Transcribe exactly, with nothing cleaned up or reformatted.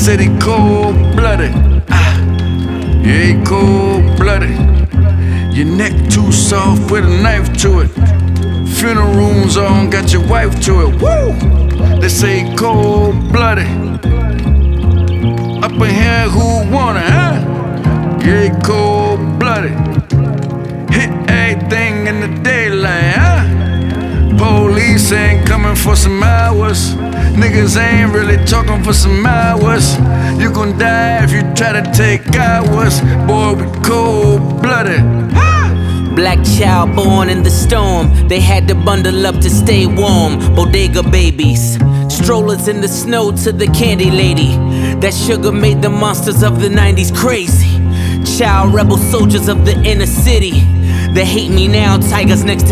said he cold-blooded. Ah, yeah, he cold-blooded. Your neck too soft with a knife to it. Funeral rooms on, got your wife to it. Woo! They say he cold-blooded. Up in here, who want it, huh? Yeah, he cold-blooded. Hit everything in the daylight, huh? Police ain't coming for some hours. Niggas ain't really talking for some hours. You gon' die if you try to take ours. Boy, we cold-blooded. Black child born in the storm. They had to bundle up to stay warm. Bodega babies, strollers in the snow to the candy lady. That sugar made the monsters of the nineties crazy. Child rebel soldiers of the inner city. They hate me now, tigers next to